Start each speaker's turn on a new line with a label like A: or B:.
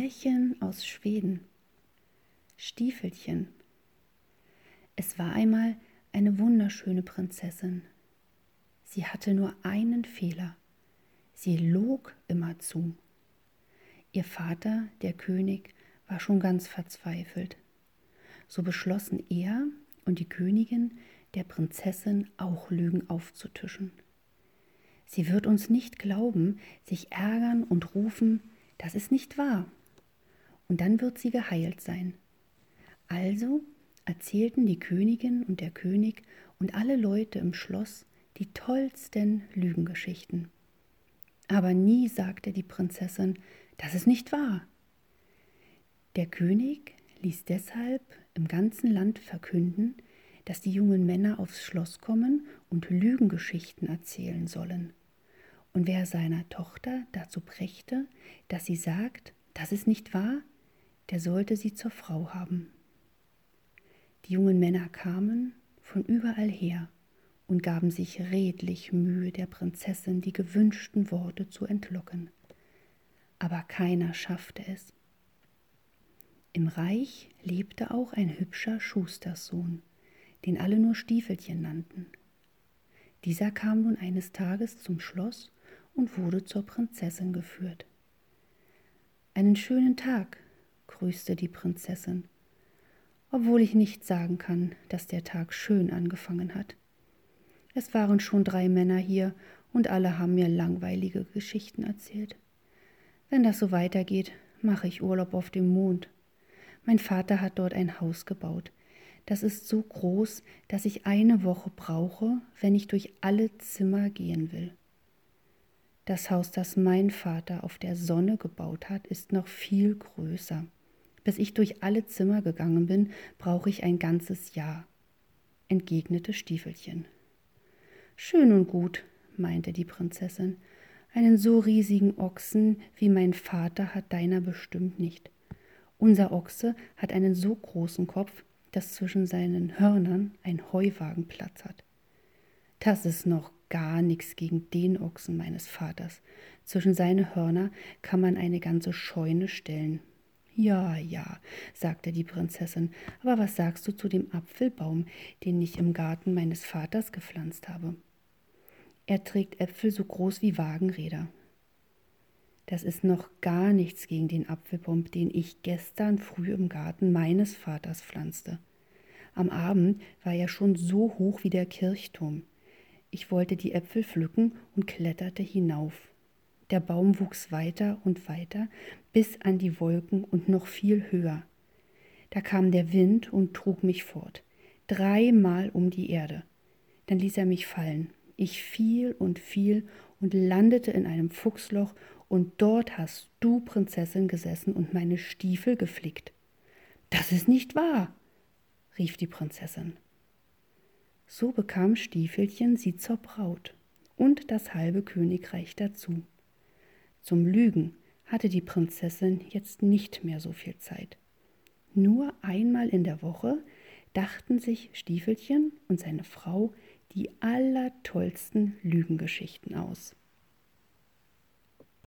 A: Märchen aus Schweden. Stiefelchen. Es war einmal eine wunderschöne Prinzessin. Sie hatte nur einen Fehler. Sie log immerzu. Ihr Vater, der König, war schon ganz verzweifelt. So beschlossen er und die Königin, der Prinzessin auch Lügen aufzutischen. Sie wird uns nicht glauben, sich ärgern und rufen, das ist nicht wahr. Und dann wird sie geheilt sein. Also erzählten die Königin und der König und alle Leute im Schloss die tollsten Lügengeschichten. Aber nie sagte die Prinzessin, das ist nicht wahr. Der König ließ deshalb im ganzen Land verkünden, dass die jungen Männer aufs Schloss kommen und Lügengeschichten erzählen sollen. Und wer seiner Tochter dazu brächte, dass sie sagt, das ist nicht wahr, der sollte sie zur Frau haben. Die jungen Männer kamen von überall her und gaben sich redlich Mühe, der Prinzessin die gewünschten Worte zu entlocken. Aber keiner schaffte es. Im Reich lebte auch ein hübscher Schusterssohn, den alle nur Stiefelchen nannten. Dieser kam nun eines Tages zum Schloss und wurde zur Prinzessin geführt. »Einen schönen Tag«, grüßte die Prinzessin, obwohl ich nicht sagen kann, dass der Tag schön angefangen hat. Es waren schon 3 Männer hier und alle haben mir langweilige Geschichten erzählt. Wenn das so weitergeht, mache ich Urlaub auf dem Mond. Mein Vater hat dort ein Haus gebaut. Das ist so groß, dass ich eine Woche brauche, wenn ich durch alle Zimmer gehen will. Das Haus, das mein Vater auf der Sonne gebaut hat, ist noch viel größer. Bis ich durch alle Zimmer gegangen bin, brauche ich ein ganzes Jahr, entgegnete Stiefelchen. Schön und gut, meinte die Prinzessin. Einen so riesigen Ochsen wie mein Vater hat deiner bestimmt nicht. Unser Ochse hat einen so großen Kopf, dass zwischen seinen Hörnern ein Heuwagen Platz hat. Das ist noch gar nichts gegen den Ochsen meines Vaters. Zwischen seine Hörner kann man eine ganze Scheune stellen. Ja, ja, sagte die Prinzessin, aber was sagst du zu dem Apfelbaum, den ich im Garten meines Vaters gepflanzt habe? Er trägt Äpfel so groß wie Wagenräder. Das ist noch gar nichts gegen den Apfelbaum, den ich gestern früh im Garten meines Vaters pflanzte. Am Abend war er schon so hoch wie der Kirchturm. Ich wollte die Äpfel pflücken und kletterte hinauf. Der Baum wuchs weiter und weiter bis an die Wolken und noch viel höher. Da kam der Wind und trug mich fort, 3-mal um die Erde. Dann ließ er mich fallen. Ich fiel und landete in einem Fuchsloch, und dort hast du, Prinzessin, gesessen und meine Stiefel geflickt. Das ist nicht wahr, rief die Prinzessin. So bekam Stiefelchen sie zur Braut und das halbe Königreich dazu. Zum Lügen hatte die Prinzessin jetzt nicht mehr so viel Zeit. Nur einmal in der Woche dachten sich Stiefelchen und seine Frau die allertollsten Lügengeschichten aus.